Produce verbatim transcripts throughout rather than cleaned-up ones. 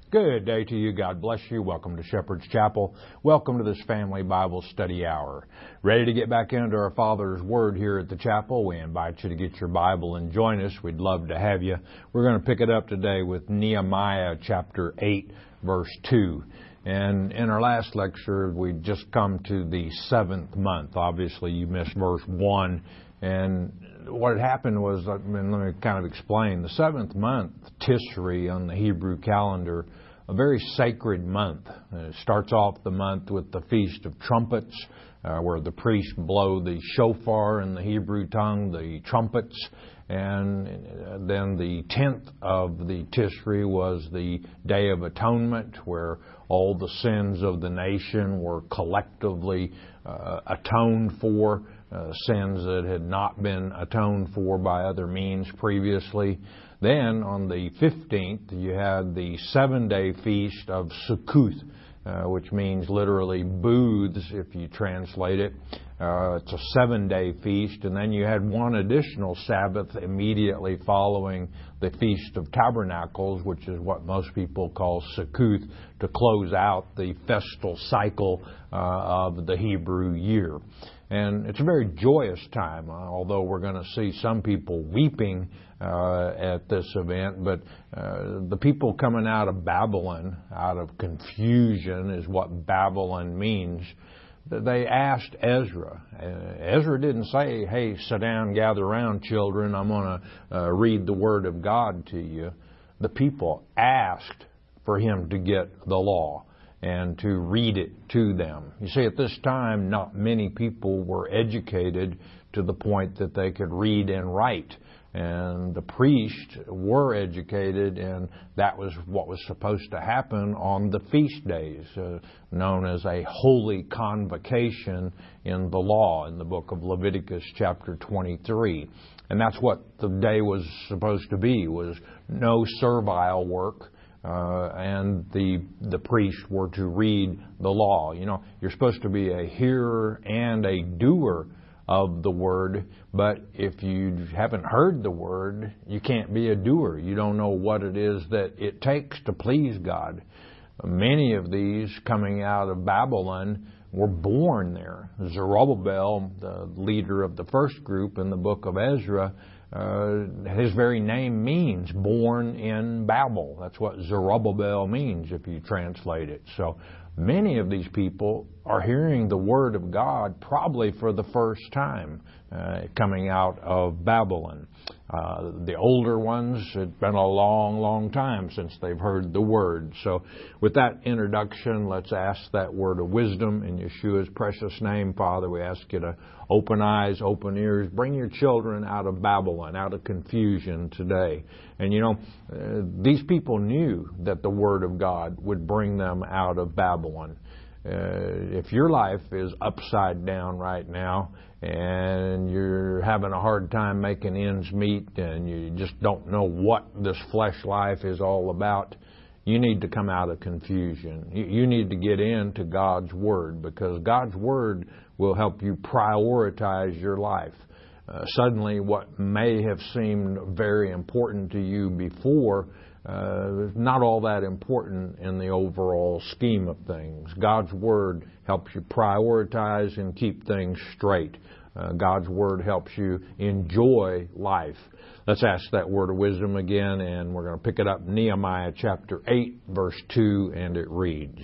Good day to you. God bless you. Welcome to Shepherd's Chapel. Welcome to this family Bible study hour. Ready to get back into our Father's Word here at the chapel? We invite you to get your Bible and join us. We'd love to have you. We're going to pick it up today with Nehemiah chapter eight, verse two. And in our last lecture, we just come to the seventh month. Obviously, you missed verse one. And what had happened was, I mean, let me kind of explain. The seventh month, Tishri on the Hebrew calendar, a very sacred month. It starts off the month with the Feast of Trumpets, uh, where the priests blow the shofar in the Hebrew tongue, the trumpets. And then the tenth of the Tishri was the Day of Atonement, where all the sins of the nation were collectively uh, atoned for. Uh, sins that had not been atoned for by other means previously. Then on the fifteenth, you had the seven-day feast of Sukkot, uh, which means literally booths if you translate it. Uh, it's a seven-day feast. And then you had one additional Sabbath immediately following the Feast of Tabernacles, which is what most people call Sukkot, to close out the festal cycle uh, of the Hebrew year. And it's a very joyous time, uh, although we're going to see some people weeping uh, at this event. But uh, the people coming out of Babylon, out of confusion is what Babylon means. They asked Ezra. Uh, Ezra didn't say, hey, sit down, gather around, children. I'm going to uh, read the Word of God to you. The people asked for him to get the law and to read it to them. You see, at this time, not many people were educated to the point that they could read and write. And the priests were educated, and that was what was supposed to happen on the feast days, uh, known as a holy convocation in the law in the book of Leviticus chapter twenty-three. And that's what the day was supposed to be, was no servile work. Uh, and the the priests were to read the law. You know, you're supposed to be a hearer and a doer of the word, but if you haven't heard the word, you can't be a doer. You don't know what it is that it takes to please God. Many of these coming out of Babylon were born there. Zerubbabel, the leader of the first group in the book of Ezra, Uh, his very name means born in Babel. That's what Zerubbabel means if you translate it. So many of these people are hearing the Word of God probably for the first time uh, coming out of Babylon. Uh, the older ones, it's been a long, long time since they've heard the Word. So with that introduction, let's ask that word of wisdom in Yeshua's precious name. Father, we ask you to open eyes, open ears, bring your children out of Babylon, out of confusion today. And you know, uh, these people knew that the Word of God would bring them out of Babylon. Uh, if your life is upside down right now and you're having a hard time making ends meet and you just don't know what this flesh life is all about, you need to come out of confusion. You, you need to get into God's Word, because God's Word will help you prioritize your life. Uh, suddenly, what may have seemed very important to you before Uh, not all that important in the overall scheme of things. God's Word helps you prioritize and keep things straight. Uh, God's Word helps you enjoy life. Let's ask that word of wisdom again, and we're going to pick it up, Nehemiah chapter eight, verse two, and it reads,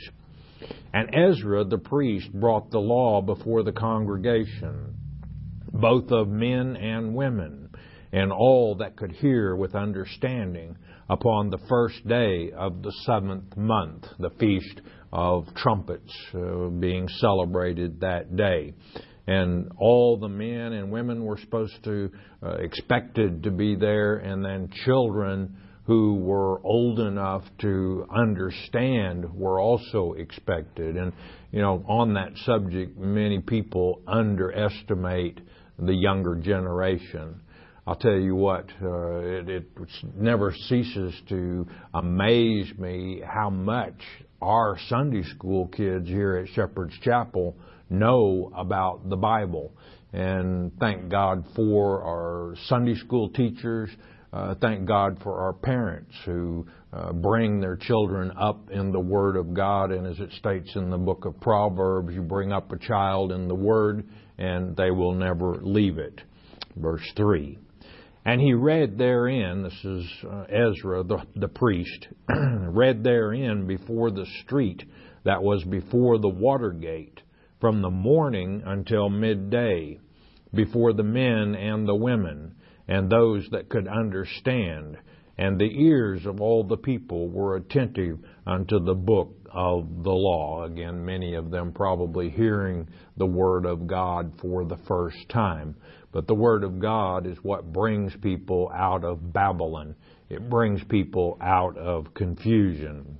And Ezra the priest brought the law before the congregation, both of men and women, and all that could hear with understanding, upon the first day of the seventh month, the Feast of Trumpets uh, being celebrated that day. And all the men and women were supposed to, uh, expected to be there, and then children who were old enough to understand were also expected. And, you know, on that subject, many people underestimate the younger generation. I'll tell you what, uh, it, it never ceases to amaze me how much our Sunday school kids here at Shepherd's Chapel know about the Bible. And thank God for our Sunday school teachers. Uh, thank God for our parents who uh, bring their children up in the Word of God. And as it states in the book of Proverbs, you bring up a child in the Word and they will never leave it. Verse three. And he read therein, this is uh, Ezra, the, the priest, read therein before the street that was before the water gate, from the morning until midday, before the men and the women, and those that could understand. And the ears of all the people were attentive unto the book of the law. Again, many of them probably hearing the Word of God for the first time. But the Word of God is what brings people out of Babylon. It brings people out of confusion.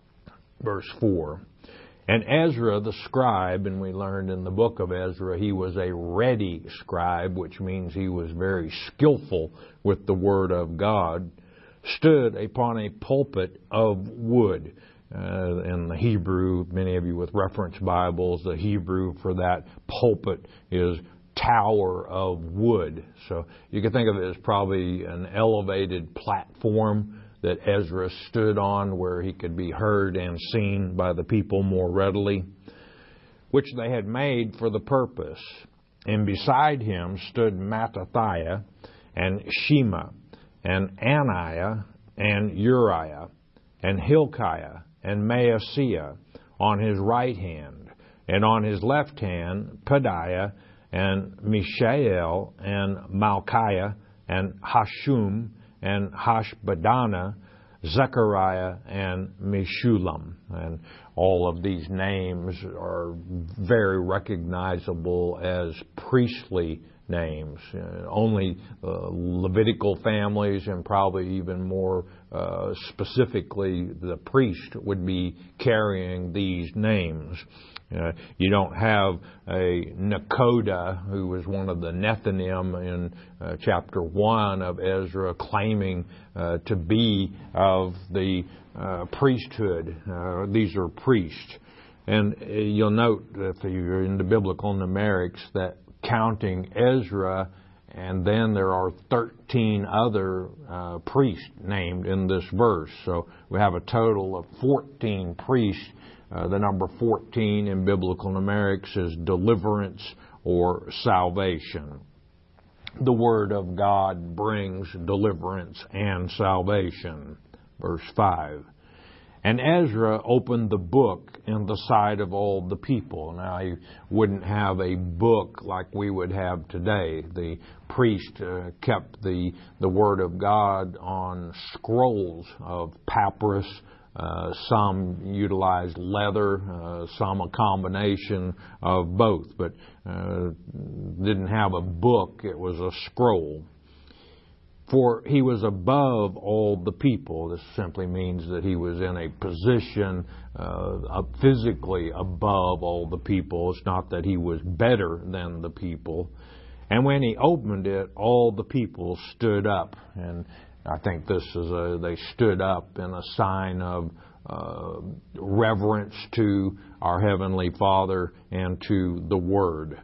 Verse four. And Ezra the scribe, and we learned in the book of Ezra, he was a ready scribe, which means he was very skillful with the Word of God, stood upon a pulpit of wood. Uh, in the Hebrew, many of you with reference Bibles, the Hebrew for that pulpit is tower of wood. So you can think of it as probably an elevated platform that Ezra stood on where he could be heard and seen by the people more readily, which they had made for the purpose. And beside him stood Mattathiah and Shema and Ananiah and Uriah and Hilkiah and Maaseiah on his right hand, and on his left hand Pedaiah and Mishael and Malchiah and Hashum and Hashbaddanah, Zechariah and Meshullam. And all of these names are very recognizable as priestly names. Uh, only uh, Levitical families, and probably even more uh, specifically the priest, would be carrying these names. Uh, you don't have a Nekoda, who was one of the Nethinim in uh, chapter one of Ezra, claiming uh, to be of the uh, priesthood. Uh, these are priests. And uh, you'll note, if you're into biblical numerics, that counting Ezra, and then there are thirteen other uh, priests named in this verse. So we have a total of fourteen priests. Uh, the number fourteen in biblical numerics is deliverance or salvation. The Word of God brings deliverance and salvation. Verse five. And Ezra opened the book in the sight of all the people. Now, he wouldn't have a book like we would have today. The priest uh, kept the, the Word of God on scrolls of papyrus. Uh, some utilized leather, uh, some a combination of both, but uh, didn't have a book. It was a scroll. For he was above all the people. This simply means that he was in a position uh, physically above all the people. It's not that he was better than the people. And when he opened it, all the people stood up. And I think this is a, they stood up in a sign of uh, reverence to our Heavenly Father and to the Word.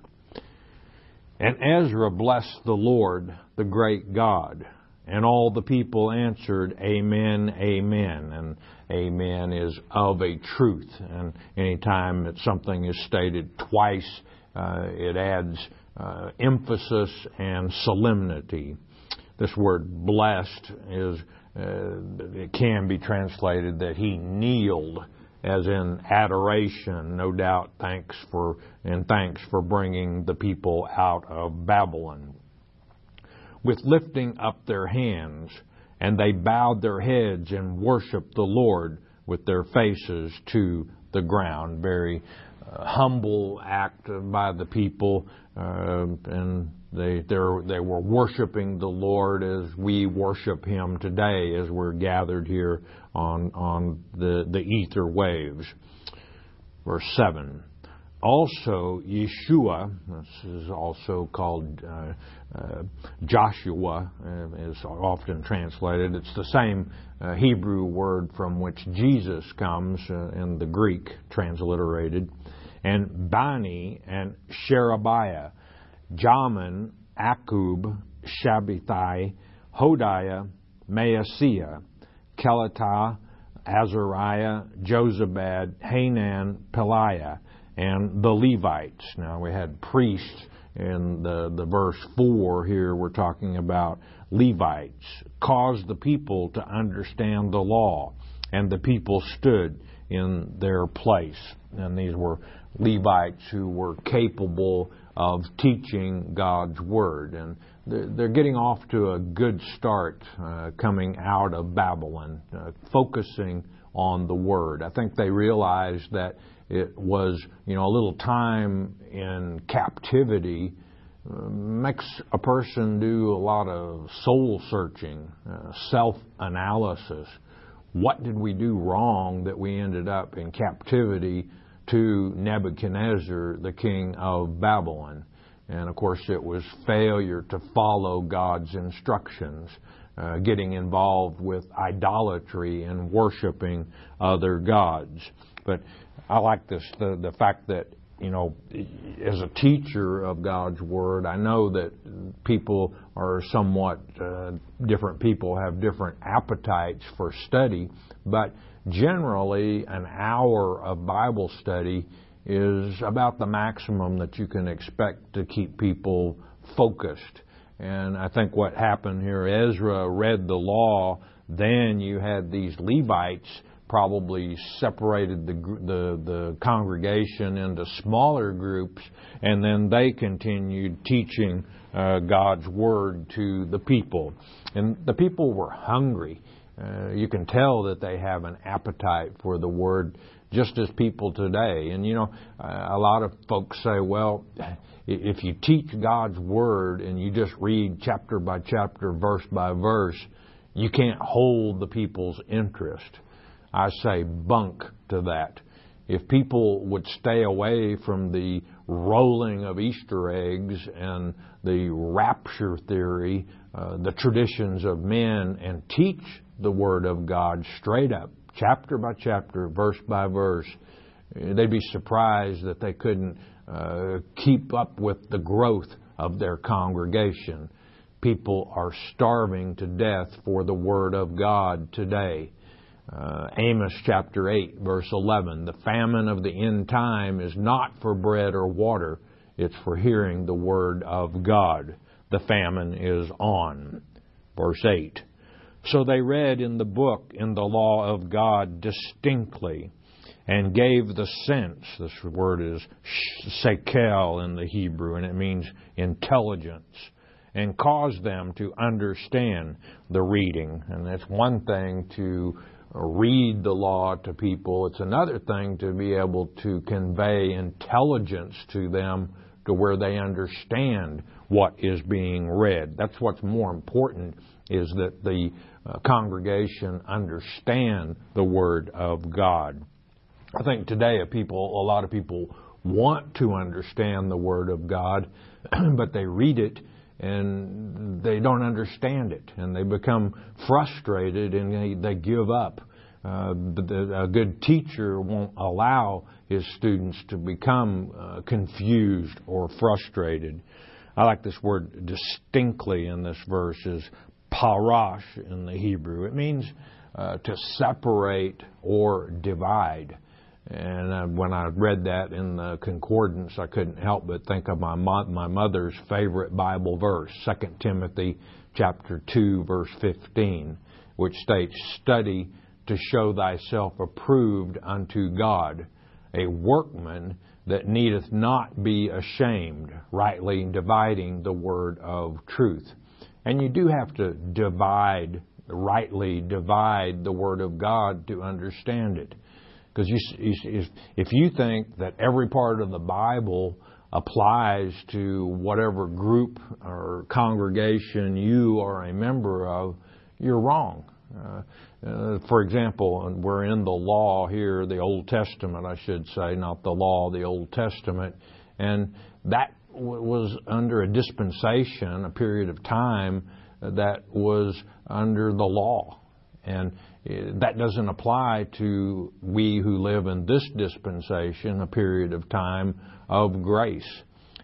And Ezra blessed the Lord, the great God. And all the people answered, Amen, Amen. And Amen is of a truth. And anytime that something is stated twice, uh, it adds uh, emphasis and solemnity. This word blessed is, uh, it can be translated that he kneeled, as in adoration, no doubt, thanks for, and thanks for bringing the people out of Babylon. With lifting up their hands, and they bowed their heads and worshiped the Lord with their faces to the ground. Very uh, humble act by the people, uh, and they they were worshiping the Lord as we worship Him today, as we're gathered here on on the the ether waves. Verse seven. Also, Yeshua, this is also called uh, uh, Joshua, uh, is often translated. It's the same uh, Hebrew word from which Jesus comes uh, in the Greek, transliterated. And Bani and Sherebiah, Jamin, Akub, Shabbatai, Hodiah, Maaseiah, Kelatah, Azariah, Jozabad, Hanan, Peliah, and the Levites. Now we had priests in the, the verse four here. We're talking about Levites. Caused the people to understand the law, and the people stood in their place. And these were Levites who were capable of teaching God's Word. And they're, they're getting off to a good start uh, coming out of Babylon, uh, focusing on the Word. I think they realized that it was, you know, a little time in captivity uh, makes a person do a lot of soul searching, uh, self-analysis. What did we do wrong that we ended up in captivity to Nebuchadnezzar, the king of Babylon? And of course it was failure to follow God's instructions, uh, getting involved with idolatry and worshiping other gods. But I like this, the, the fact that, you know, as a teacher of God's Word, I know that people are somewhat uh, different people have different appetites for study, but generally an hour of Bible study is about the maximum that you can expect to keep people focused. And I think what happened here, Ezra read the law, then you had these Levites probably separated the, the the congregation into smaller groups, and then they continued teaching uh, God's Word to the people. And the people were hungry. Uh, you can tell that they have an appetite for the Word, just as people today. And, you know, a lot of folks say, well, if you teach God's Word and you just read chapter by chapter, verse by verse, you can't hold the people's interest. I say bunk to that. If people would stay away from the rolling of Easter eggs and the rapture theory, uh, the traditions of men, and teach the Word of God straight up, chapter by chapter, verse by verse, they'd be surprised that they couldn't uh, keep up with the growth of their congregation. People are starving to death for the Word of God today. Uh, Amos chapter eight, verse eleven, the famine of the end time is not for bread or water, it's for hearing the Word of God. The famine is on. Verse eight, so they read in the book, in the law of God distinctly, and gave the sense, this word is sekel in the Hebrew, and it means intelligence, and caused them to understand the reading. And that's one thing to read the law to people. It's another thing to be able to convey intelligence to them to where they understand what is being read. That's what's more important, is that the uh, congregation understand the Word of God. I think today a people, a lot of people want to understand the Word of God, but they read it and they don't understand it, and they become frustrated and they, they give up. Uh, the, a good teacher won't allow his students to become uh, confused or frustrated. I like this word distinctly in this verse, is parash in the Hebrew. It means uh, to separate or divide. And uh, when I read that in the concordance, I couldn't help but think of my mo- my mother's favorite Bible verse, Second Timothy chapter two, verse fifteen, which states, "Study to show thyself approved unto God, a workman that needeth not be ashamed, rightly dividing the word of truth." And you do have to divide, rightly divide the Word of God to understand it. Because you, you, if you think that every part of the Bible applies to whatever group or congregation you are a member of, you're wrong. Uh, uh, for example, we're in the law here, the Old Testament, I should say, not the law, the Old Testament, and that w- was under a dispensation, a period of time that was under the law. And that doesn't apply to we who live in this dispensation, a period of time of grace.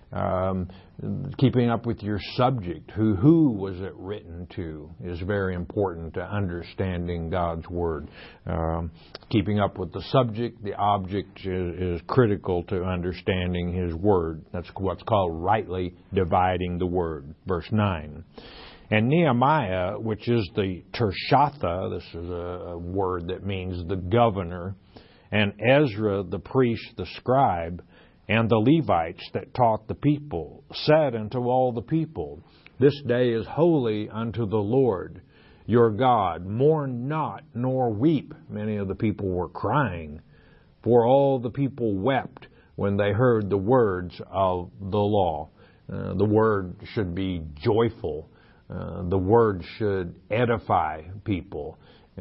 Um, keeping up with your subject, who who was it written to, is very important to understanding God's Word. Um, keeping up with the subject, the object is, is critical to understanding His Word. That's what's called rightly dividing the Word. Verse nine. And Nehemiah, which is the Tirshatha, this is a, a word that means the governor, and Ezra, the priest, the scribe, and the Levites that taught the people, said unto all the people, This day is holy unto the Lord your God. Mourn not, nor weep. Many of the people were crying, for all the people wept when they heard the words of the law. Uh, the word should be joyful. Uh, the word should edify people.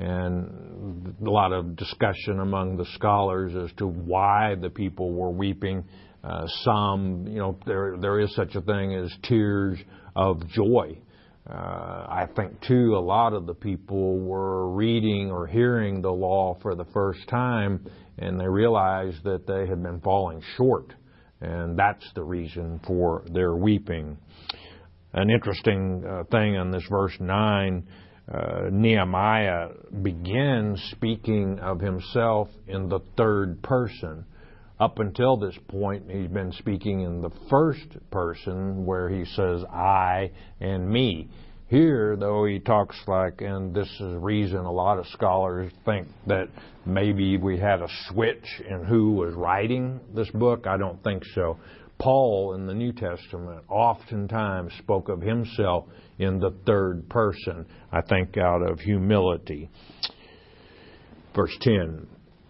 And a lot of discussion among the scholars as to why the people were weeping. Uh, some, you know, there there is such a thing as tears of joy. Uh, I think, too, a lot of the people were reading or hearing the law for the first time, and they realized that they had been falling short. And that's the reason for their weeping. An interesting uh, thing in this verse nine, uh, Nehemiah begins speaking of himself in the third person. Up until this point, he's been speaking in the first person, where he says, I and me. Here, though, he talks like, and this is the reason a lot of scholars think that maybe we had a switch in who was writing this book. I don't think so. Paul in the New Testament oftentimes spoke of himself in the third person, I think out of humility. Verse ten.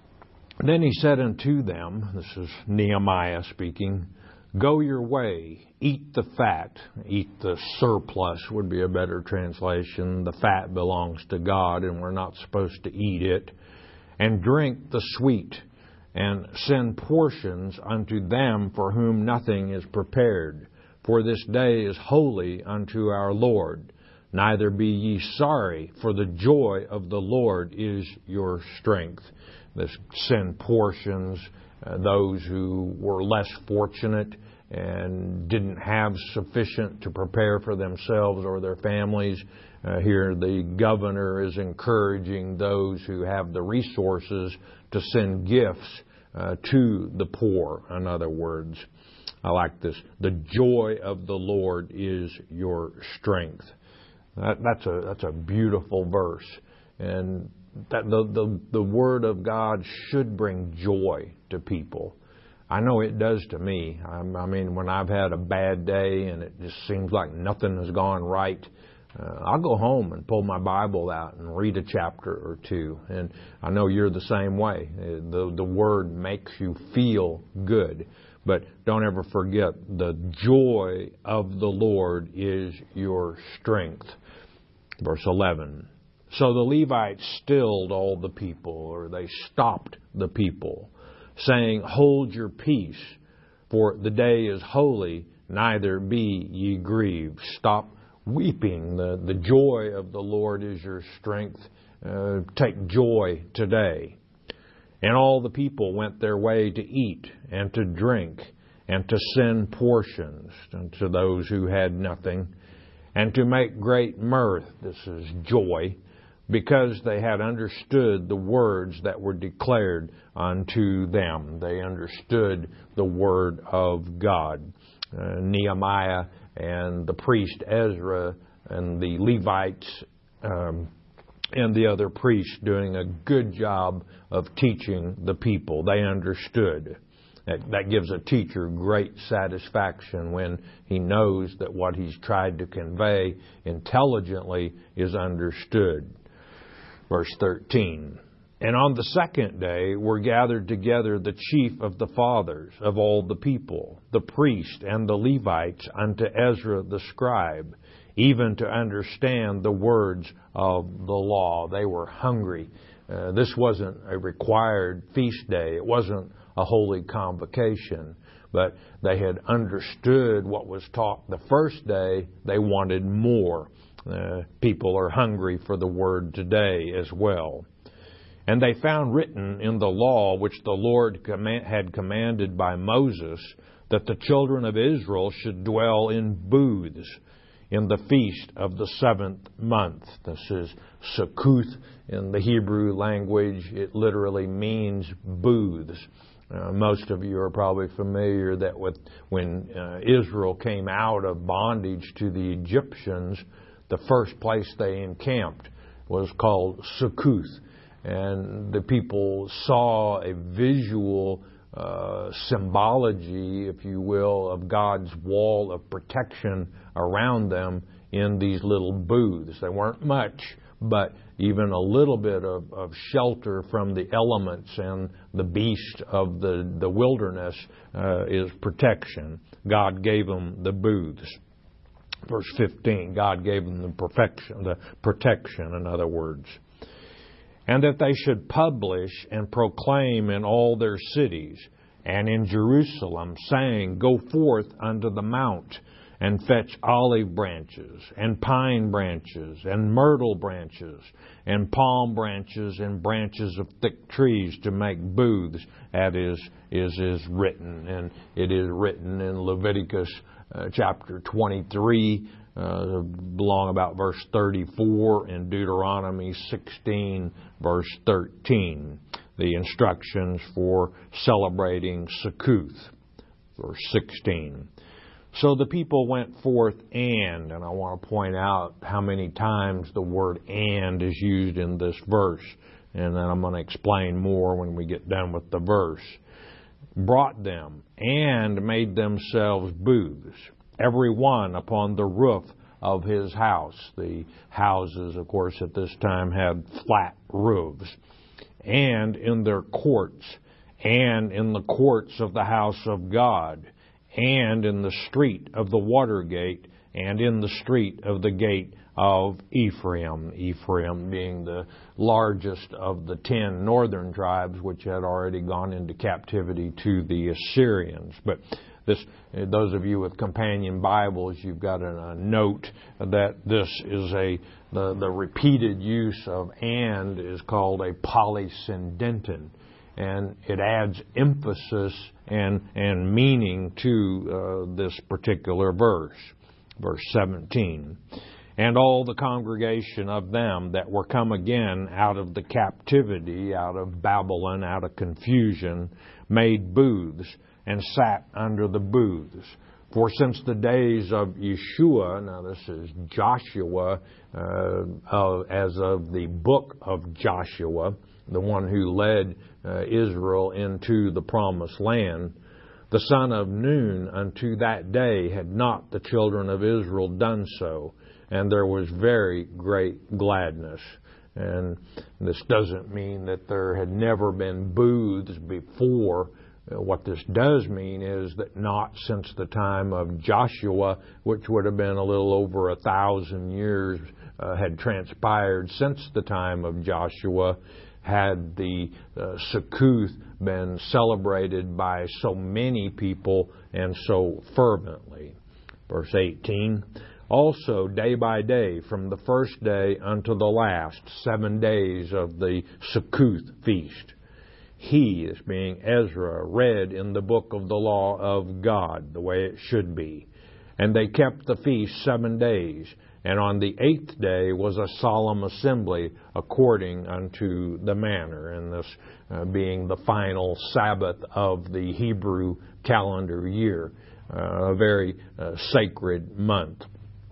Then he said unto them, this is Nehemiah speaking, Go your way, eat the fat. Eat the surplus would be a better translation. The fat belongs to God, and we're not supposed to eat it. And drink the sweet, and send portions unto them for whom nothing is prepared. For this day is holy unto our Lord. Neither be ye sorry, for the joy of the Lord is your strength. This send portions, uh, those who were less fortunate and didn't have sufficient to prepare for themselves or their families. Uh, here the governor is encouraging those who have the resources to send gifts uh, to the poor, in other words. I like this. The joy of the Lord is your strength. That, that's a that's a beautiful verse. And that the, the, the Word of God should bring joy to people. I know it does to me. I, I mean, when I've had a bad day and it just seems like nothing has gone right, uh, I'll go home and pull my Bible out and read a chapter or two. And I know you're the same way. The, the Word makes you feel good. But don't ever forget, the joy of the Lord is your strength. Verse eleven. So the Levites stilled all the people, or they stopped the people, saying, Hold your peace, for the day is holy, neither be ye grieved. Stop weeping. The, the joy of the Lord is your strength. Uh, take joy today. And all the people went their way to eat and to drink and to send portions to those who had nothing, and to make great mirth. This is joy, because they had understood the words that were declared unto them. They understood the word of God. Uh, Nehemiah and the priest Ezra and the Levites um, and the other priests doing a good job of teaching the people. They understood. That, that gives a teacher great satisfaction when he knows that what he's tried to convey intelligently is understood. Verse thirteen. And on the second day were gathered together the chief of the fathers of all the people, the priest and the Levites, unto Ezra the scribe, even to understand the words of the law. They were hungry. Uh, this wasn't a required feast day. It wasn't a holy convocation. But they had understood what was taught the first day. They wanted more. Uh, people are hungry for the word today as well. And they found written in the law which the Lord command, had commanded by Moses that the children of Israel should dwell in booths in the feast of the seventh month. This is Succoth in the Hebrew language. It literally means booths. Uh, most of you are probably familiar that with when uh, Israel came out of bondage to the Egyptians, the first place they encamped was called Succoth. And the people saw a visual uh, symbology, if you will, of God's wall of protection around them in these little booths. They weren't much, but even a little bit of, of shelter from the elements and the beast of the, the wilderness uh, is protection. God gave them the booths. Verse fifteen, God gave them the perfection, the protection, in other words. And that they should publish and proclaim in all their cities and in Jerusalem, saying, Go forth unto the mount, and fetch olive branches, and pine branches, and myrtle branches, and palm branches, and branches of thick trees to make booths, as is, is, is written. And it is written in Leviticus uh, chapter twenty-three, uh, along about verse thirty-four, and Deuteronomy sixteen, verse thirteen. The instructions for celebrating Succoth, verse sixteen. So the people went forth and, and I want to point out how many times the word and is used in this verse. And then I'm going to explain more when we get done with the verse. Brought them and made themselves booths, every one upon the roof of his house. The houses, of course, at this time had flat roofs. And in their courts, and in the courts of the house of God, and in the street of the water gate, and in the street of the gate of Ephraim. Ephraim being the largest of the ten northern tribes, which had already gone into captivity to the Assyrians. But this, those of you with companion Bibles, you've got a, a note that this is a the, the repeated use of and is called a polysyndeton. And it adds emphasis and, and meaning to uh, this particular verse. Verse seventeen. And all the congregation of them that were come again out of the captivity, out of Babylon, out of confusion, made booths and sat under the booths. For since the days of Yeshua, now this is Joshua, uh, uh, as of the book of Joshua, the one who led uh, Israel into the promised land, the son of Nun unto that day had not the children of Israel done so, and there was very great gladness. And this doesn't mean that there had never been booths before. What this does mean is that not since the time of Joshua, which would have been a little over a thousand years, uh, had transpired since the time of Joshua, had the uh, Succoth been celebrated by so many people and so fervently. Verse eighteen, also day by day, from the first day unto the last, seven days of the Succoth feast, he, as being Ezra, read in the book of the law of God, the way it should be. And they kept the feast seven days, and on the eighth day was a solemn assembly according unto the manner, and this uh, being the final Sabbath of the Hebrew calendar year, uh, a very uh, sacred month.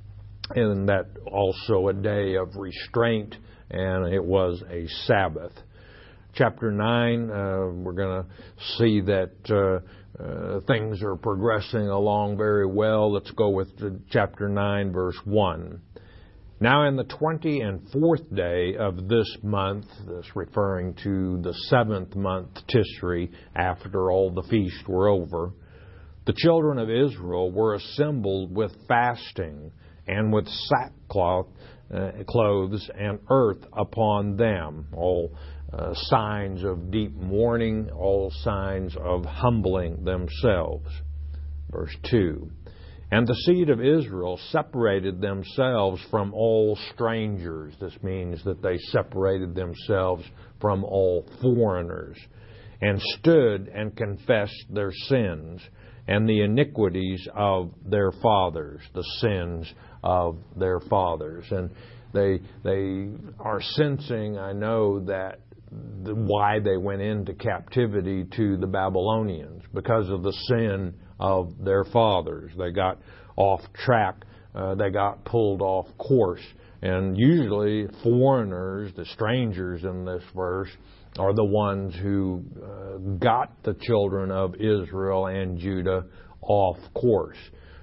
And that also a day of restraint, and it was a Sabbath. Chapter nine, uh, we're going to see that uh, uh, things are progressing along very well. Let's go with chapter nine, verse one. Now in the twenty and fourth day of this month, this referring to the seventh month Tisri, after all the feasts were over, the children of Israel were assembled with fasting and with sackcloth uh, clothes and earth upon them, all Uh, signs of deep mourning, all signs of humbling themselves. Verse two, and the seed of Israel separated themselves from all strangers. This means that they separated themselves from all foreigners, and stood and confessed their sins, and the iniquities of their fathers, the sins of their fathers. And they they are sensing, I know, that the, why they went into captivity to the Babylonians, because of the sin of their fathers. They got off track. Uh, they got pulled off course. And usually foreigners, the strangers in this verse, are the ones who uh, got the children of Israel and Judah off course,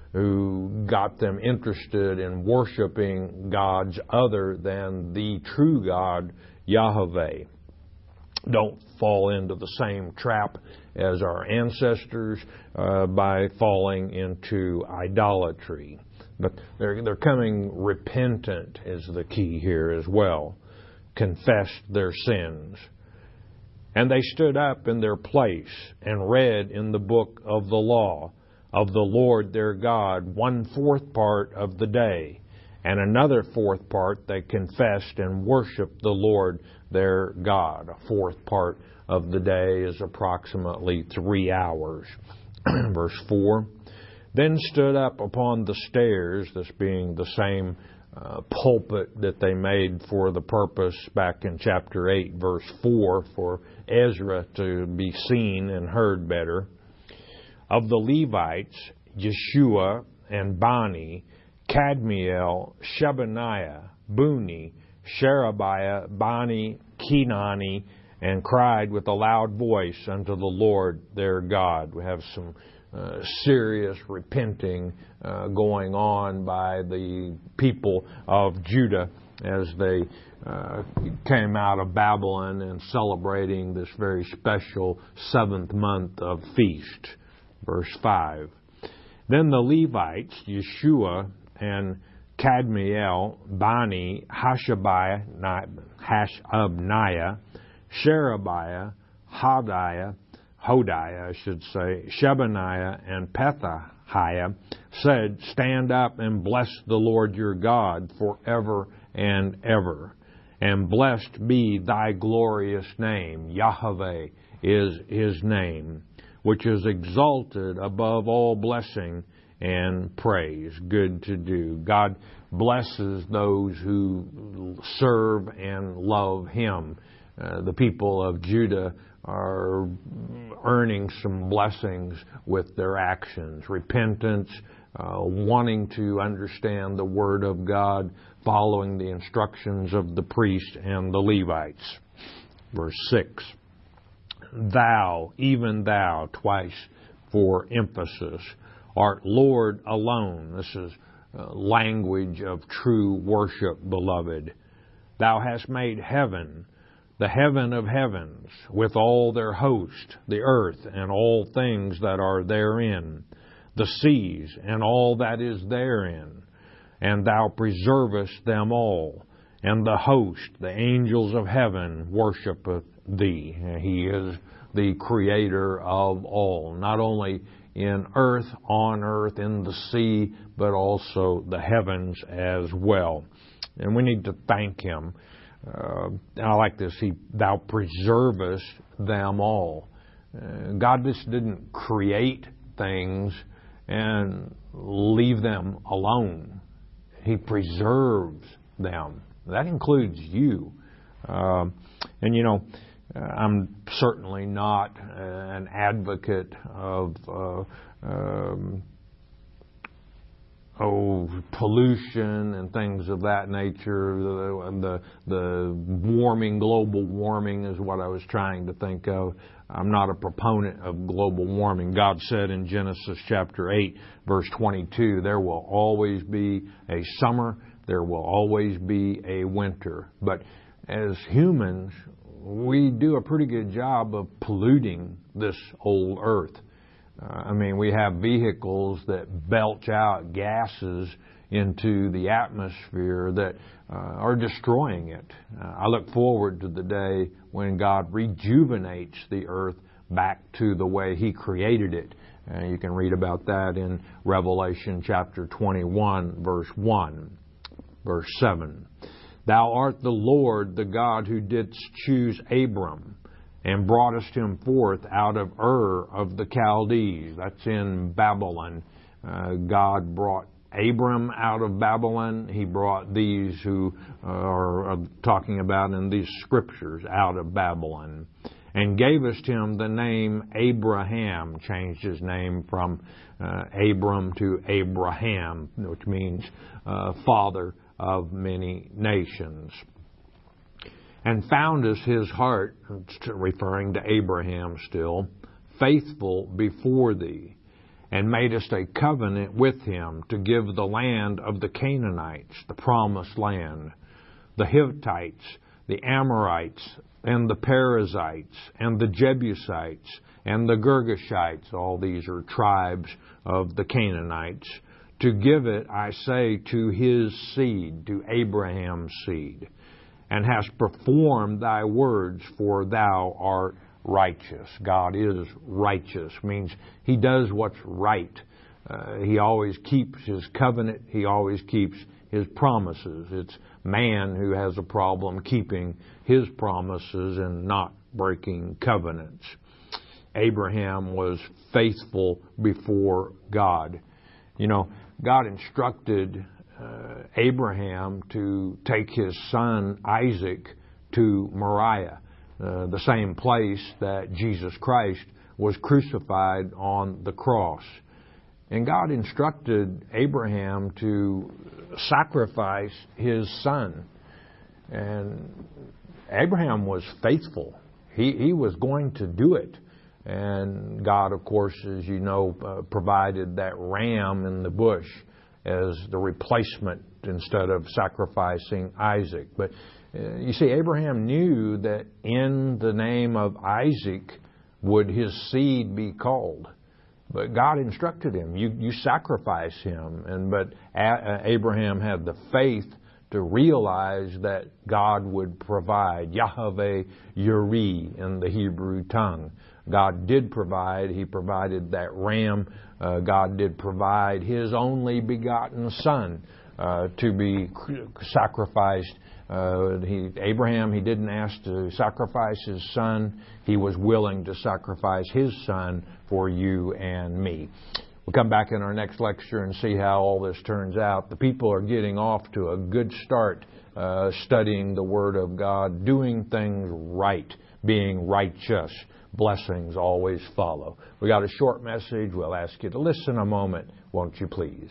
who got them interested in worshiping gods other than the true God, Yahweh. Don't fall into the same trap as our ancestors uh, by falling into idolatry. But they're, they're coming repentant is the key here as well. Confessed their sins. And they stood up in their place and read in the book of the law of the Lord their God one fourth part of the day. And another fourth part they confessed and worshiped the Lord their God. A fourth part of the day is approximately three hours. Verse four. Then stood up upon the stairs, this being the same uh, pulpit that they made for the purpose back in chapter eight, verse four, for Ezra to be seen and heard better, of the Levites, Yeshua and Bani, Kadmiel, Shebaniah, Buni, Sherebiah, Bani, Kenani, and cried with a loud voice unto the Lord their God. We have some Uh, serious repenting uh, going on by the people of Judah as they uh, came out of Babylon and celebrating this very special seventh month of feast. Verse five. Then the Levites, Yeshua and Kadmiel, Bani, Hashabiah, Hashabniah, Sherebiah, Hodiah, Hodiah, I should say, Shebaniah and Pethahiah said, Stand up and bless the Lord your God forever and ever. And blessed be thy glorious name. Yahweh is his name, which is exalted above all blessing and praise. Good to do. God blesses those who serve and love him. Uh, the people of Judah are earning some blessings with their actions. Repentance, uh, wanting to understand the Word of God, following the instructions of the priest and the Levites. Verse six. Thou, even thou, twice for emphasis, art Lord alone. This is uh, language of true worship, beloved. Thou hast made heaven, the heaven of heavens, with all their host, the earth and all things that are therein, the seas and all that is therein, and thou preservest them all, and the host, the angels of heaven, worshipeth thee. He is the creator of all, not only in earth, on earth, in the sea, but also the heavens as well. And we need to thank him. Uh, I like this. He, thou preservest them all. Uh, God just didn't create things and leave them alone. He preserves them. That includes you. Uh, and you know, I'm certainly not an advocate of uh, um, oh, pollution and things of that nature. The, the the warming, global warming is what I was trying to think of. I'm not a proponent of global warming. God said in Genesis chapter eight, verse twenty-two, there will always be a summer, there will always be a winter. But as humans, we do a pretty good job of polluting this old earth. Uh, I mean, we have vehicles that belch out gases into the atmosphere that uh, are destroying it. Uh, I look forward to the day when God rejuvenates the earth back to the way He created it. Uh, you can read about that in Revelation chapter twenty-one, verse one, verse seven. Thou art the Lord, the God who didst choose Abram and broughtest him forth out of Ur of the Chaldees. That's in Babylon. Uh, God brought Abram out of Babylon. He brought these who uh, are talking about in these scriptures out of Babylon. And gavest him the name Abraham, changed his name from uh, Abram to Abraham, which means uh, father of many nations. And foundest his heart, referring to Abraham still, faithful before thee, and madest a covenant with him to give the land of the Canaanites, the promised land, the Hittites, the Amorites, and the Perizzites, and the Jebusites, and the Girgashites. All these are tribes of the Canaanites. To give it, I say, to his seed, to Abraham's seed, and hast performed thy words, for thou art righteous. God is righteous, means he does what's right. Uh, he always keeps his covenant. He always keeps his promises. It's man who has a problem keeping his promises and not breaking covenants. Abraham was faithful before God. You know, God instructed uh, Abraham to take his son Isaac to Moriah, uh, the same place that Jesus Christ was crucified on the cross. And God instructed Abraham to sacrifice his son. And Abraham was faithful. He, he was going to do it. And God, of course, as you know, uh, provided that ram in the bush as the replacement instead of sacrificing Isaac. But uh, you see, Abraham knew that in the name of Isaac would his seed be called. But God instructed him, you, you sacrifice him. And but A- Abraham had the faith to realize that God would provide. Yahweh Yireh in the Hebrew tongue. God did provide. He provided that ram. Uh, God did provide his only begotten son uh, to be sacrificed. Uh, he, Abraham, he didn't ask to sacrifice his son. He was willing to sacrifice his son for you and me. We'll come back in our next lecture and see how all this turns out. The people are getting off to a good start uh, studying the Word of God, doing things right, being righteous. Blessings always follow. We got a short message. We'll ask you to listen a moment, won't you please?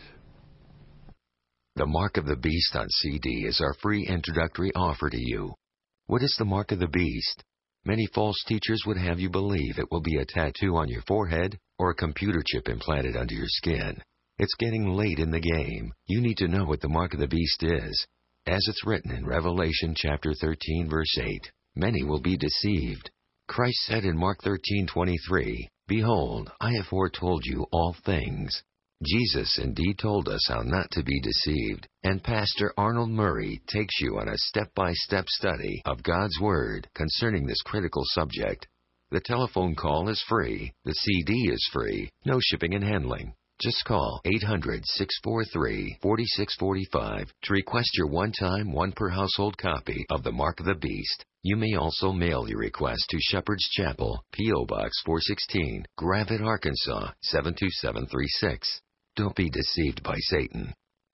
The Mark of the Beast on C D is our free introductory offer to you. What is the Mark of the Beast? Many false teachers would have you believe it will be a tattoo on your forehead or a computer chip implanted under your skin. It's getting late in the game. You need to know what the Mark of the Beast is. As it's written in Revelation chapter thirteen, verse eight, many will be deceived. Christ said in Mark thirteen twenty-three, Behold, I have foretold you all things. Jesus indeed told us how not to be deceived, and Pastor Arnold Murray takes you on a step-by-step study of God's Word concerning this critical subject. The telephone call is free, the C D is free, no shipping and handling. Just call eight hundred, six four three, four six four five to request your one-time, one-per-household copy of the Mark of the Beast. You may also mail your request to Shepherd's Chapel, P O Box four sixteen, Gravette, Arkansas, seven two seven three six. Don't be deceived by Satan.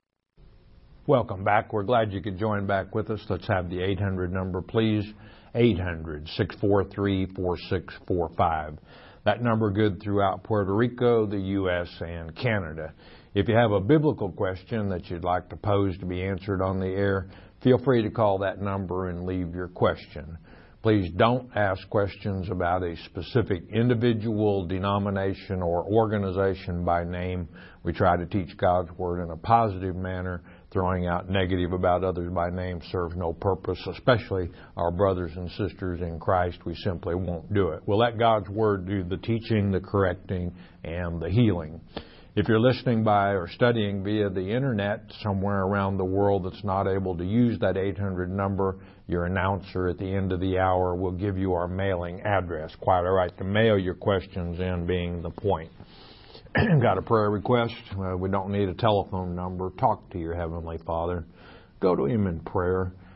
Welcome back. We're glad you could join back with us. Let's have the eight hundred number, please. eight hundred, six four three, four six four five. That number good throughout Puerto Rico, the U S, and Canada. If you have a biblical question that you'd like to pose to be answered on the air, feel free to call that number and leave your question. Please don't ask questions about a specific individual, denomination, or organization by name. We try to teach God's Word in a positive manner. Throwing out negative about others by name serves no purpose, especially our brothers and sisters in Christ. We simply won't do it. We'll let God's Word do the teaching, the correcting, and the healing. If you're listening by or studying via the Internet somewhere around the world that's not able to use that eight hundred number, your announcer at the end of the hour will give you our mailing address. Quite all right to mail your questions in, being the point. Got a prayer request? Well, we don't need a telephone number. Talk to your Heavenly Father. Go to Him in prayer.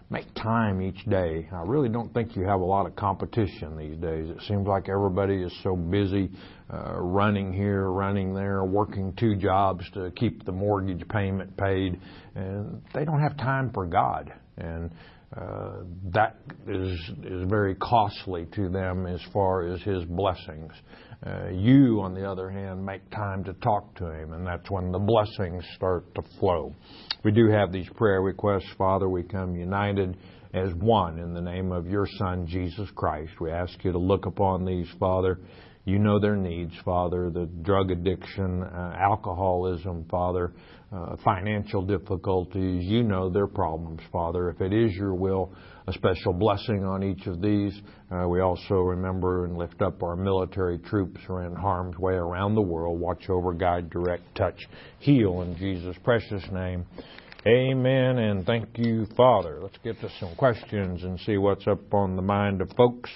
make time each day. I really don't think you have a lot of competition these days. It seems like everybody is so busy uh, running here, running there, working two jobs to keep the mortgage payment paid, and they don't have time for God. And uh, that is is very costly to them as far as His blessings. Uh, you, on the other hand, make time to talk to Him, and that's when the blessings start to flow. We do have these prayer requests. Father, we come united as one in the name of Your Son, Jesus Christ. We ask You to look upon these, Father. You know their needs, Father, the drug addiction, uh, alcoholism, Father, uh, financial difficulties. You know their problems, Father. If it is Your will, a special blessing on each of these. Uh, we also remember and lift up our military troops who are in harm's way around the world. Watch over, guide, direct, touch, heal in Jesus' precious name. Amen, and thank You, Father. Let's get to some questions and see what's up on the mind of folks.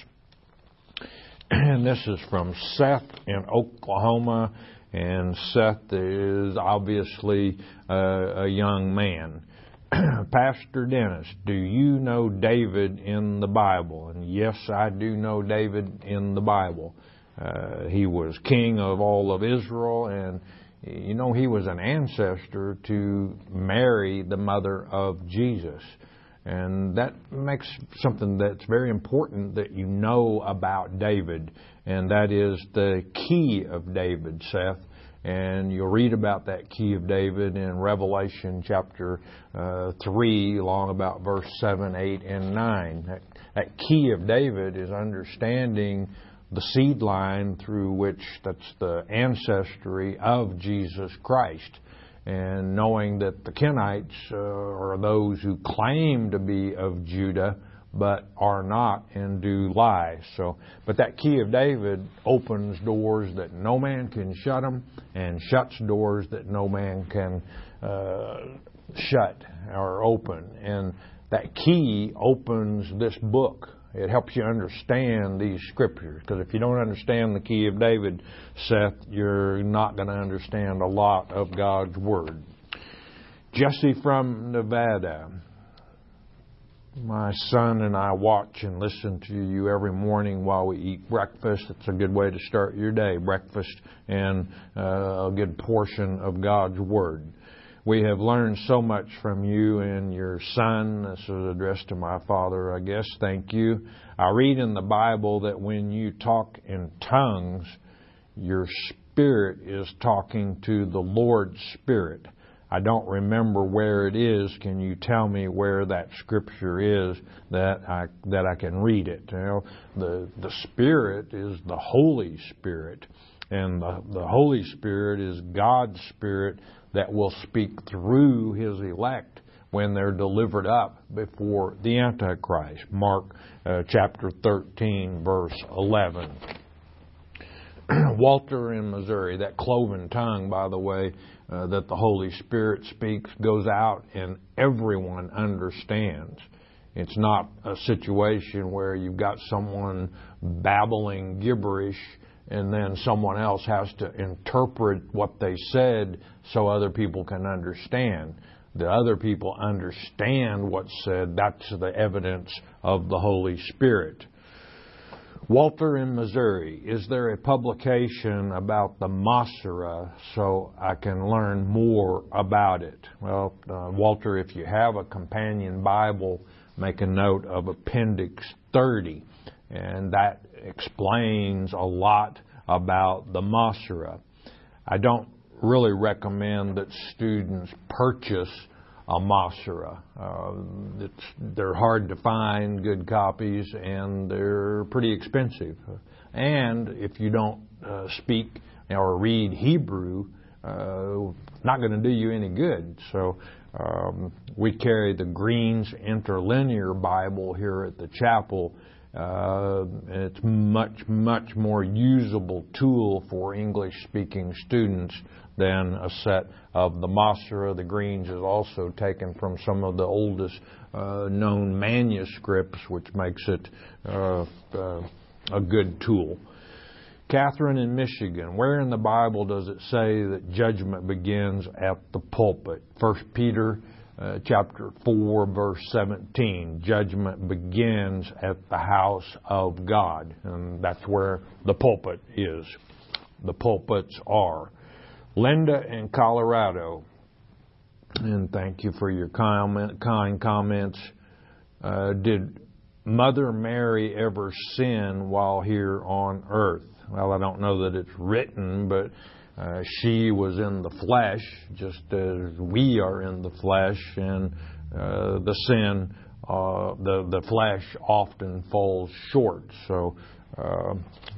And this is from Seth in Oklahoma. And Seth is obviously uh, a young man. Pastor Dennis, do you know David in the Bible? And yes, I do know David in the Bible. Uh, he was king of all of Israel, and you know he was an ancestor to Mary, the mother of Jesus. And that makes something that's very important that you know about David, and that is the key of David, Seth. And you'll read about that key of David in Revelation chapter uh, three, along about verse seven, eight, and nine. That, that key of David is understanding the seed line through which that's the ancestry of Jesus Christ. And knowing that the Kenites uh, are those who claim to be of Judah, but are not and do lie. So, but that key of David opens doors that no man can shut them, and shuts doors that no man can uh, shut or open. And that key opens this book. It helps you understand these scriptures. Because if you don't understand the key of David, Seth, you're not going to understand a lot of God's Word. Jesse from Nevada. My son and I watch and listen to you every morning while we eat breakfast. It's a good way to start your day, breakfast and uh, a good portion of God's Word. We have learned so much from you and your son. This is addressed to my father, I guess. Thank you. I read in the Bible that when you talk in tongues, your spirit is talking to the Lord's Spirit. I don't remember where it is. Can you tell me where that scripture is that I that I can read it? You know, the the Spirit is the Holy Spirit, and the, the Holy Spirit is God's Spirit that will speak through His elect when they're delivered up before the Antichrist. Mark uh, chapter thirteen, verse eleven. Walter in Missouri, that cloven tongue, by the way, uh, that the Holy Spirit speaks, goes out and everyone understands. It's not a situation where you've got someone babbling gibberish and then someone else has to interpret what they said so other people can understand. The other people understand what's said. That's the evidence of the Holy Spirit. Walter in Missouri, is there a publication about the Masorah so I can learn more about it? Well, uh, Walter, if you have a companion Bible, make a note of Appendix thirty, and that explains a lot about the Masorah. I don't really recommend that students purchase a Masorah. Uh, it's, they're hard to find, good copies, and they're pretty expensive. And if you don't uh, speak or read Hebrew, uh, not going to do you any good. So um, we carry the Green's Interlinear Bible here at the chapel. Uh, and it's much, much more usable tool for English-speaking students than a set of the Masorah. The Green's is also taken from some of the oldest uh, known manuscripts, which makes it uh, uh, a good tool. Catherine in Michigan, where in the Bible does it say that judgment begins at the pulpit? First Peter uh, chapter four, verse seventeen. Judgment begins at the house of God. And that's where the pulpit is. The pulpits are. Linda in Colorado. And thank you for your comment, kind comments. Uh, did Mother Mary ever sin while here on earth? Well, I don't know that it's written, but uh, she was in the flesh, just as we are in the flesh, and uh, the sin, uh, the the flesh often falls short. So, uh,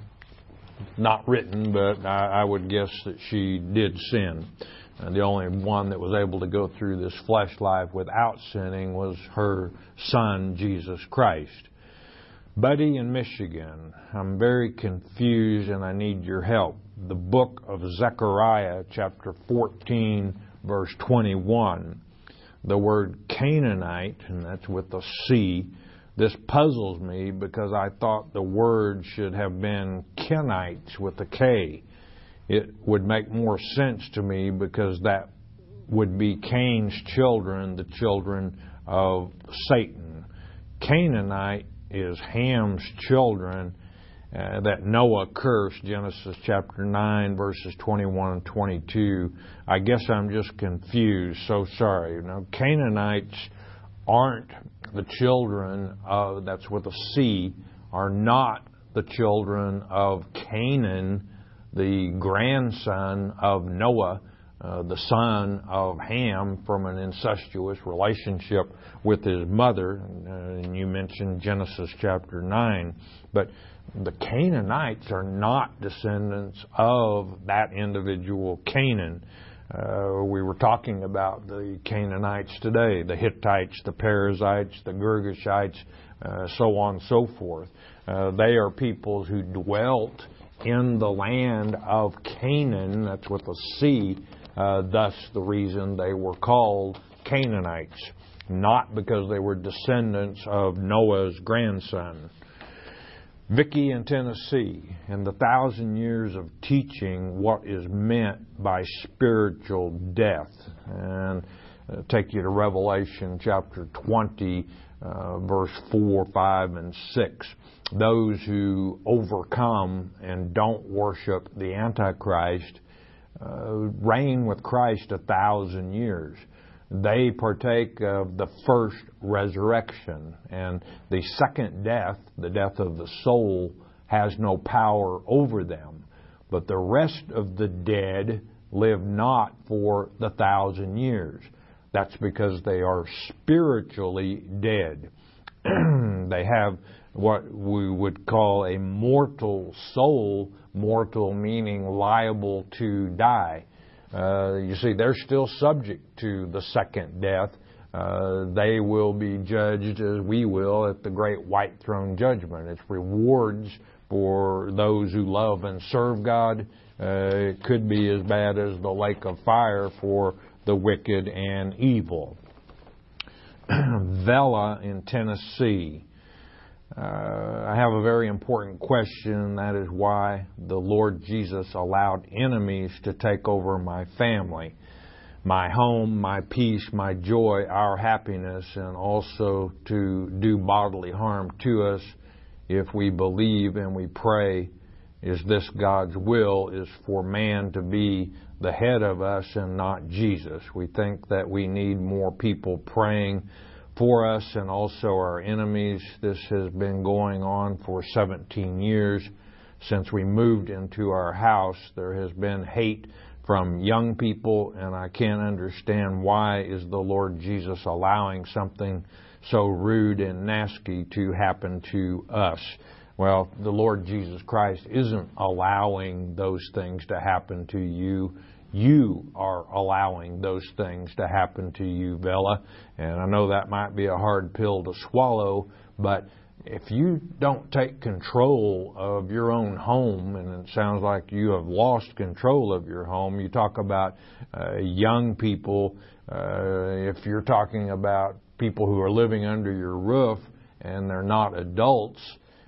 not written, but I, I would guess that she did sin. And the only one that was able to go through this flesh life without sinning was her son, Jesus Christ. Buddy in Michigan, I'm very confused and I need your help. The book of Zechariah, chapter fourteen, verse twenty-one, the word Canaanite, and that's with a C, this puzzles me because I thought the word should have been Kenites with a K. It would make more sense to me because that would be Cain's children, the children of Satan. Canaanite is Ham's children uh, that Noah cursed, Genesis chapter nine, verses twenty-one and twenty-two. I guess I'm just confused, so sorry. You know, Canaanites aren't the children of, that's with a C, are not the children of Canaan, the grandson of Noah, uh, the son of Ham from an incestuous relationship with his mother. Uh, and you mentioned Genesis chapter nine. But the Canaanites are not descendants of that individual Canaan. Uh, we were talking about the Canaanites today, the Hittites, the Perizzites, the Girgashites, uh, so on and so forth. Uh, they are peoples who dwelt in the land of Canaan, that's with a C, uh, thus the reason they were called Canaanites, not because they were descendants of Noah's grandson. Vicky in Tennessee, in the thousand years of teaching, what is meant by spiritual death? And uh, take you to Revelation chapter twenty, uh, verse four, five, and six. Those who overcome and don't worship the Antichrist uh, reign with Christ a thousand years. They partake of the first resurrection, and the second death, the death of the soul, has no power over them. But the rest of the dead live not for the thousand years. That's because they are spiritually dead. They have what we would call a mortal soul, mortal meaning liable to die. Uh, you see, they're still subject to the second death. Uh, they will be judged as we will at the great white throne judgment. It's rewards for those who love and serve God. Uh, it could be as bad as the lake of fire for the wicked and evil. Vela in Tennessee. Uh, I have a very important question. That is why the Lord Jesus allowed enemies to take over my family, my home, my peace, my joy, our happiness, and also to do bodily harm to us if we believe and we pray. Is this God's will? Is for man to be the head of us and not Jesus? We think that we need more people praying for us and also our enemies. This has been going on for seventeen years. Since we moved into our house, there has been hate from young people, and I can't understand why is the Lord Jesus allowing something so rude and nasty to happen to us. Well, the Lord Jesus Christ isn't allowing those things to happen to you. You are allowing those things to happen to you, Vela. And I know that might be a hard pill to swallow, but if you don't take control of your own home, and it sounds like you have lost control of your home, you talk about uh, young people, uh, if you're talking about people who are living under your roof and they're not adults,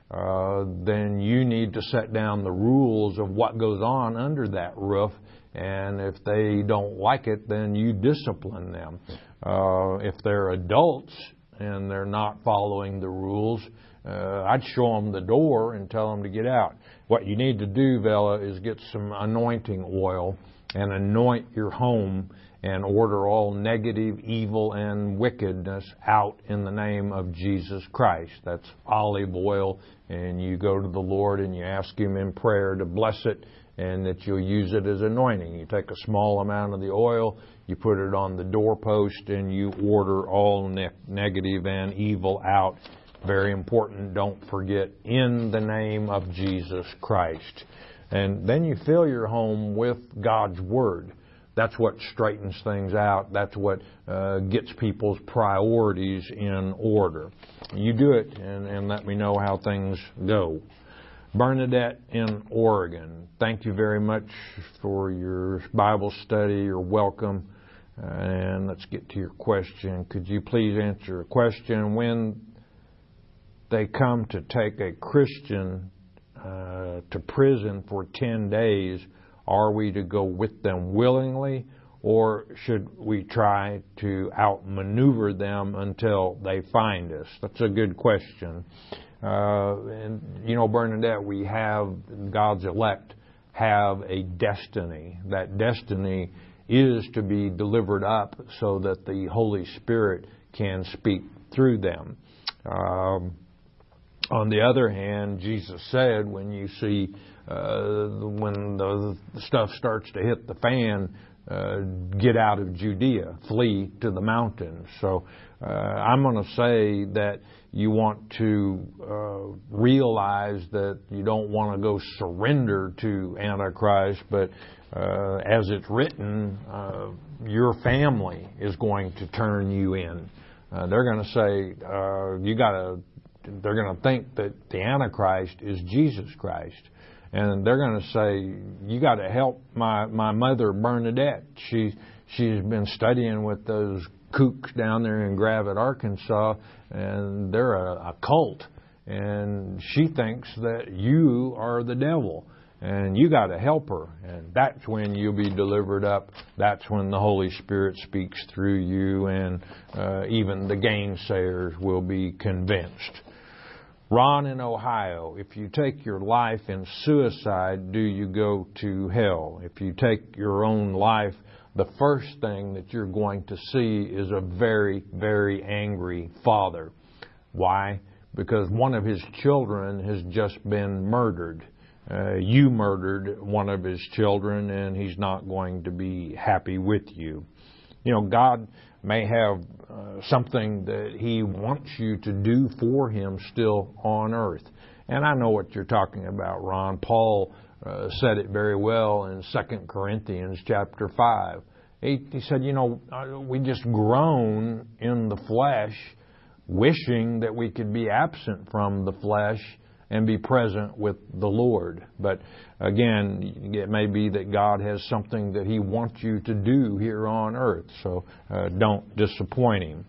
uh, then you need to set down the rules of what goes on under that roof. And if they don't like it, then you discipline them. Uh, if they're adults and they're not following the rules, uh, I'd show them the door and tell them to get out. What you need to do, Vela, is get some anointing oil and anoint your home and order all negative, evil, and wickedness out in the name of Jesus Christ. That's olive oil, and you go to the Lord and you ask Him in prayer to bless it, and that you'll use it as anointing. You take a small amount of the oil, you put it on the doorpost, and you order all ne- negative and evil out. Very important, don't forget, in the name of Jesus Christ. And then you fill your home with God's Word. That's what straightens things out. That's what uh, gets people's priorities in order. You do it and, and let me know how things go. Bernadette in Oregon, thank you very much for your Bible study. You're welcome. Uh, and let's get to your question. Could you please answer a question? When they come to take a Christian uh, to prison for ten days, are we to go with them willingly, or should we try to outmaneuver them until they find us? That's a good question. Uh, and, you know, Bernadette, we have, God's elect have a destiny. That destiny is to be delivered up so that the Holy Spirit can speak through them. Um, on the other hand, Jesus said, when you see, uh, when the stuff starts to hit the fan, uh, get out of Judea, flee to the mountains. So uh, I'm going to say that you want to uh, realize that you don't want to go surrender to Antichrist, but uh, as it's written, uh, your family is going to turn you in. Uh, they're going to say, uh, you got to, they're going to think that the Antichrist is Jesus Christ. And they're going to say, you got to help my, my mother, Bernadette. She, she's been studying with those kooks down there in Gravette, Arkansas, and they're a, a cult. And she thinks that you are the devil, and you got to help her. And that's when you'll be delivered up. That's when the Holy Spirit speaks through you, and uh, even the gainsayers will be convinced. Ron in Ohio, if you take your life in suicide, do you go to hell? If you take your own life, the first thing that you're going to see is a very, very angry father. Why? Because one of his children has just been murdered. Uh, you murdered one of his children, and he's not going to be happy with you. You know, God may have uh, something that He wants you to do for Him still on earth. And I know what you're talking about, Ron. Paul uh, said it very well in Second Corinthians chapter five. He, he said, you know, we just groan in the flesh, wishing that we could be absent from the flesh and be present with the Lord. But again, it may be that God has something that He wants you to do here on earth, so uh, don't disappoint Him.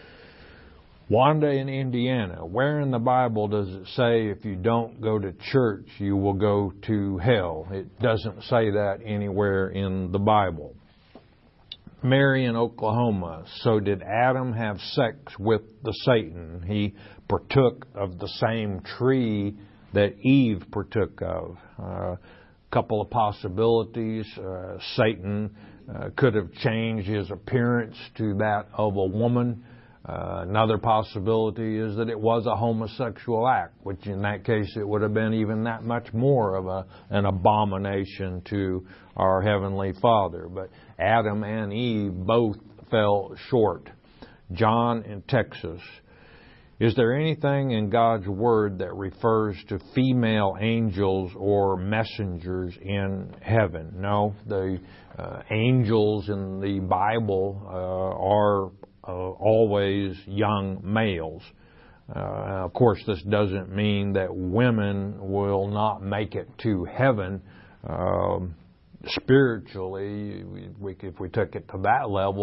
Wanda in Indiana, where in the Bible does it say if you don't go to church, you will go to hell? It doesn't say that anywhere in the Bible. Mary in Oklahoma, so did Adam have sex with the Satan? He partook of the same tree that Eve partook of. A uh, couple of possibilities. Uh, Satan uh, could have changed his appearance to that of a woman. Uh, another possibility is that it was a homosexual act, which in that case it would have been even that much more of a, an abomination to our Heavenly Father. But Adam and Eve both fell short. John in Texas, is there anything in God's Word that refers to female angels or messengers in heaven? No, the uh, angels in the Bible uh, are Uh, always young males. Uh, of course, this doesn't mean that women will not make it to heaven. Um, spiritually, we, we, if we took it to that level,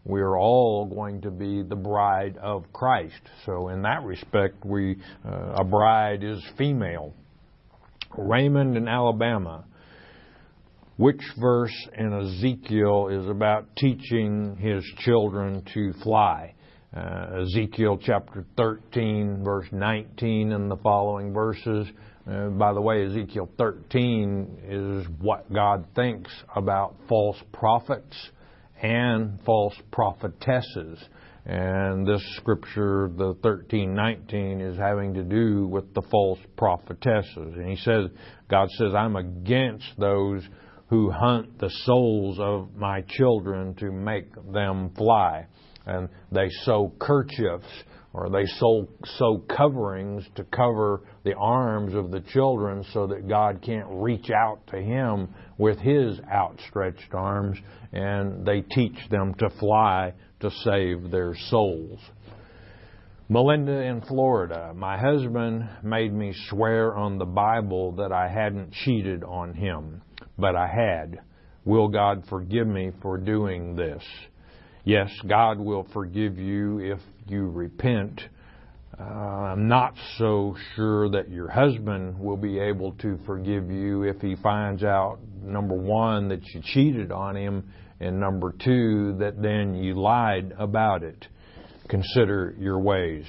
we are all going to be the bride of Christ. So in that respect, we uh, a bride is female. Raymond in Alabama. Which verse in Ezekiel is about teaching his children to fly? Uh, Ezekiel chapter thirteen, verse nineteen, and the following verses. Uh, by the way, Ezekiel thirteen is what God thinks about false prophets and false prophetesses. And this scripture, the thirteen nineteen, is having to do with the false prophetesses. And he says, God says, I'm against those who hunt the souls of my children to make them fly. And they sew kerchiefs, or they sew, sew coverings to cover the arms of the children so that God can't reach out to him with his outstretched arms, and they teach them to fly to save their souls. Melinda in Florida. My husband made me swear on the Bible that I hadn't cheated on him, but I had. Will God forgive me for doing this? Yes, God will forgive you if you repent. Uh, I'm not so sure that your husband will be able to forgive you if he finds out, number one, that you cheated on him, and number two, that then you lied about it. Consider your ways.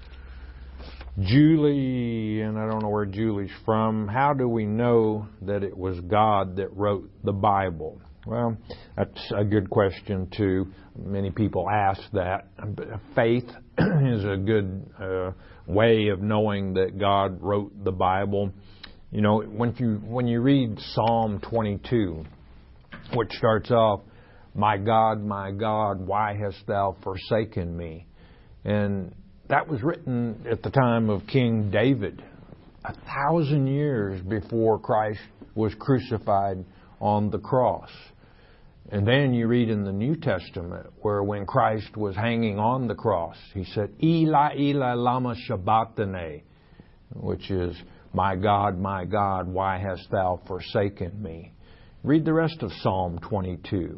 Julie, and I don't know where Julie's from, how do we know that it was God that wrote the Bible? Well, that's a good question, too. Many people ask that. Faith is a good uh, way of knowing that God wrote the Bible. You know, when you when you read Psalm twenty-two, which starts off, "My God, my God, why hast thou forsaken me?" And that was written at the time of King David, a thousand years before Christ was crucified on the cross. And then you read in the New Testament where when Christ was hanging on the cross, he said, Eli, Eli, lama sabachthani, which is, my God, my God, why hast thou forsaken me? Read the rest of Psalm twenty-two.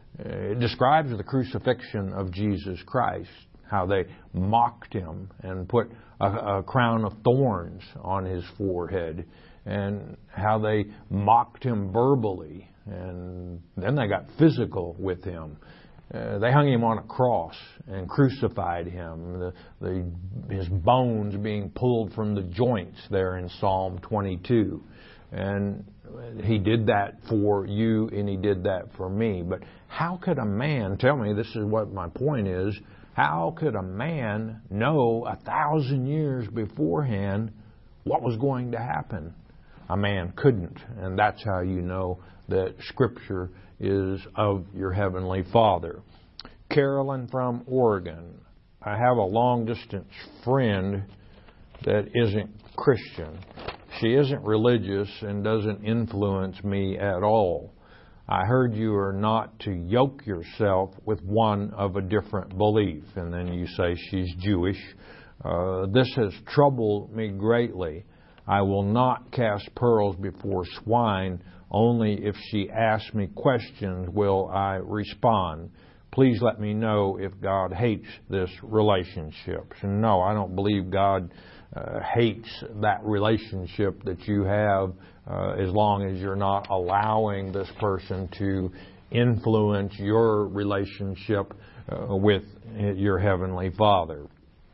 It describes the crucifixion of Jesus Christ, how they mocked him and put a, a crown of thorns on his forehead, and how they mocked him verbally. And then they got physical with him. Uh, they hung him on a cross and crucified him. The, the, his bones being pulled from the joints there in Psalm twenty-two. And he did that for you, and he did that for me. But how could a man, tell me, this is what my point is, how could a man know a thousand years beforehand what was going to happen? A man couldn't. And that's how you know that Scripture is of your Heavenly Father. Carolyn from Oregon. I have a long-distance friend that isn't Christian. She isn't religious and doesn't influence me at all. I heard you are not to yoke yourself with one of a different belief. And then you say she's Jewish. Uh, this has troubled me greatly. I will not cast pearls before swine. Only if she asks me questions will I respond. Please let me know if God hates this relationship. And no, I don't believe God uh, hates that relationship that you have uh, as long as you're not allowing this person to influence your relationship uh, with your Heavenly Father.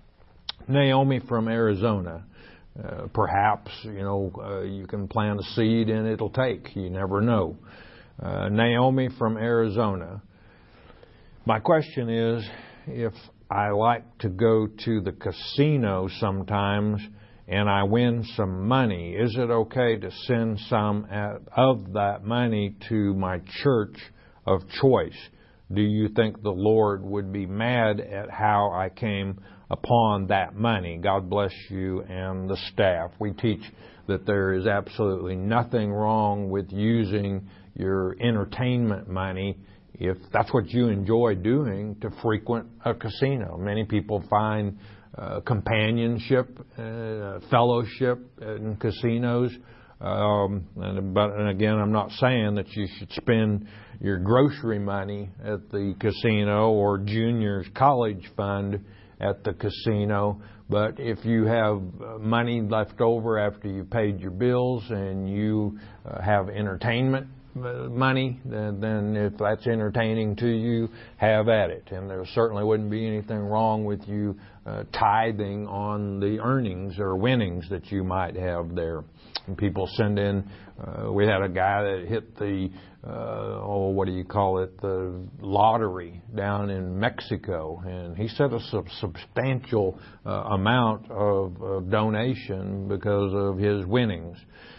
Naomi from Arizona. Uh, perhaps, you know, uh, you can plant a seed and it'll take. You never know. Uh, Naomi from Arizona. My question is, if I like to go to the casino sometimes and I win some money, is it okay to send some at, of that money to my church of choice? Do you think the Lord would be mad at how I came upon that money? God bless you and the staff. We teach that there is absolutely nothing wrong with using your entertainment money if that's what you enjoy doing, to frequent a casino. Many people find uh, companionship, uh, fellowship in casinos. Um, and, but and again, I'm not saying that you should spend your grocery money at the casino or junior's college fund at the casino. But if you have money left over after you paid your bills and you uh, have entertainment money, then, then if that's entertaining to you, have at it. And there certainly wouldn't be anything wrong with you uh, tithing on the earnings or winnings that you might have there. And people send in, uh, we had a guy that hit the, uh, oh, what do you call it, the lottery down in Mexico. And he sent us a substantial uh, amount of, of donation because of his winnings.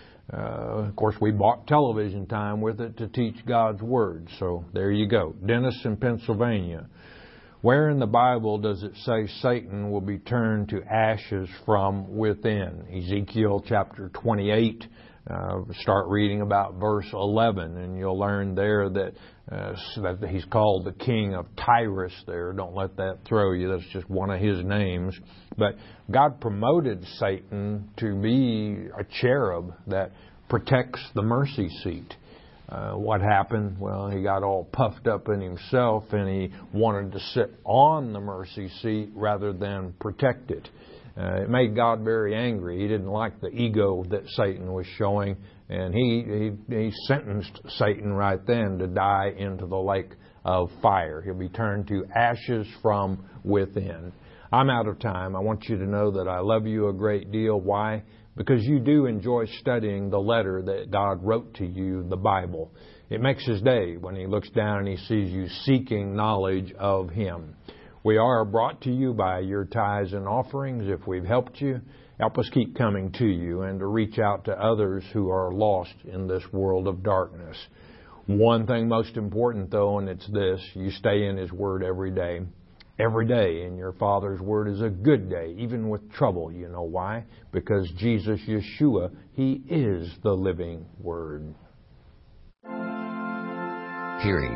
Uh, of course, we bought television time with it to teach God's Word. So there you go. Dennis in Pennsylvania. Where in the Bible does it say Satan will be turned to ashes from within? Ezekiel chapter twenty-eight. Uh, start reading about verse eleven, and you'll learn there that, uh, that he's called the king of Tyrus there. Don't let that throw you. That's just one of his names. But God promoted Satan to be a cherub that protects the mercy seat. Uh, what happened? Well, he got all puffed up in himself, and he wanted to sit on the mercy seat rather than protect it. Uh, it made God very angry. He didn't like the ego that Satan was showing, and he, he he sentenced Satan right then to die into the lake of fire. He'll be turned to ashes from within. I'm out of time. I want you to know that I love you a great deal. Why? Because you do enjoy studying the letter that God wrote to you, the Bible. It makes his day when he looks down and he sees you seeking knowledge of him. We are brought to you by your tithes and offerings. If we've helped you, help us keep coming to you and to reach out to others who are lost in this world of darkness. One thing most important, though, and it's this: you stay in his word every day. Every day in your Father's Word is a good day, even with trouble. You know why? Because Jesus, Yeshua, He is the living Word. Hearing